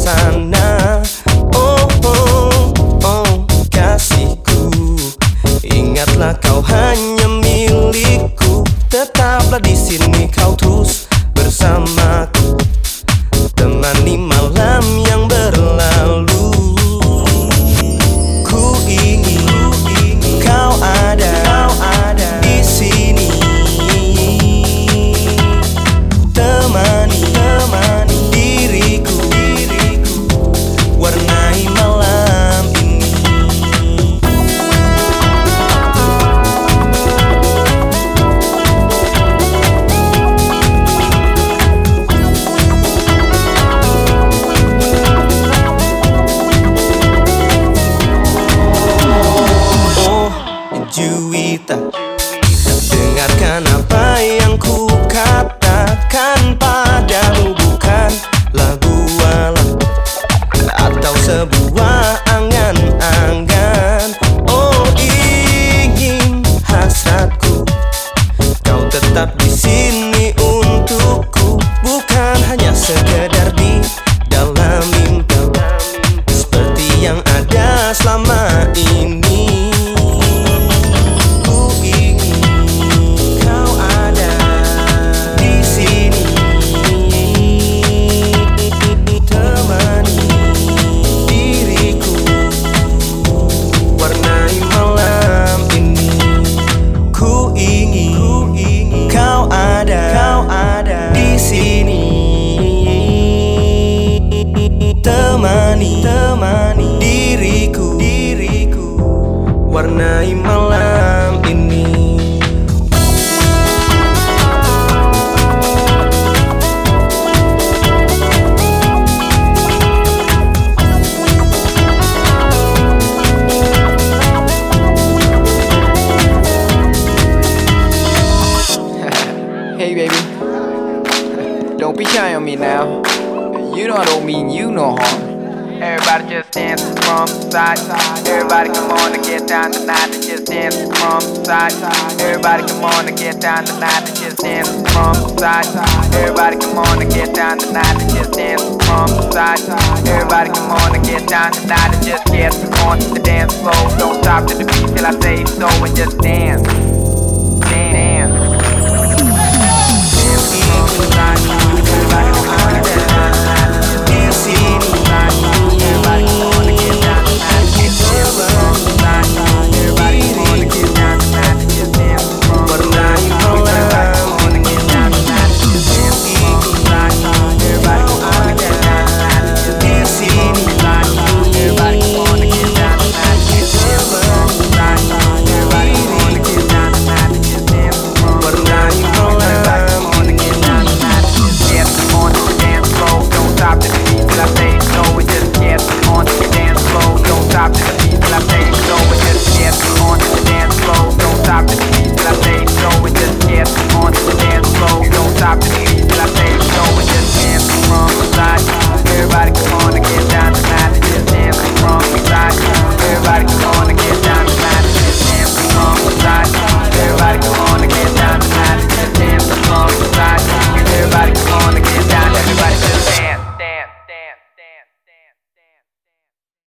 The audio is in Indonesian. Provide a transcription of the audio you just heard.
sana. Oh, oh, oh, kasihku, ingatlah kau hanya milikku. Tetaplah di sini kau terus bersamaku, temani malam yang berlalu. Ku ingin kau ada di sini, temani diriku, warnai malam ini. Juwita, dengarkan apa yang ku katakan padamu. Bukanlah bualan atau sebuah angan-angan. Oh, ingin hasratku, kau tetap di sini untukku. Bukan hanya sekedar di dalam mimpi seperti yang ada selama ini. Temani diriku, warnai malam ini. Hey baby, don't be shy on me now. You know I don't mean you no harm. Everybody just dance from side to side. Everybody come on and get down tonight and just dance from side to side. Everybody come on and get down tonight and just dance from side to side. Everybody come on and get down tonight and just dance from side to side. Everybody come on and get down tonight and just get on the dance floor. Don't stop to the beat till I say so and just dance. Dance. Dance from side to side.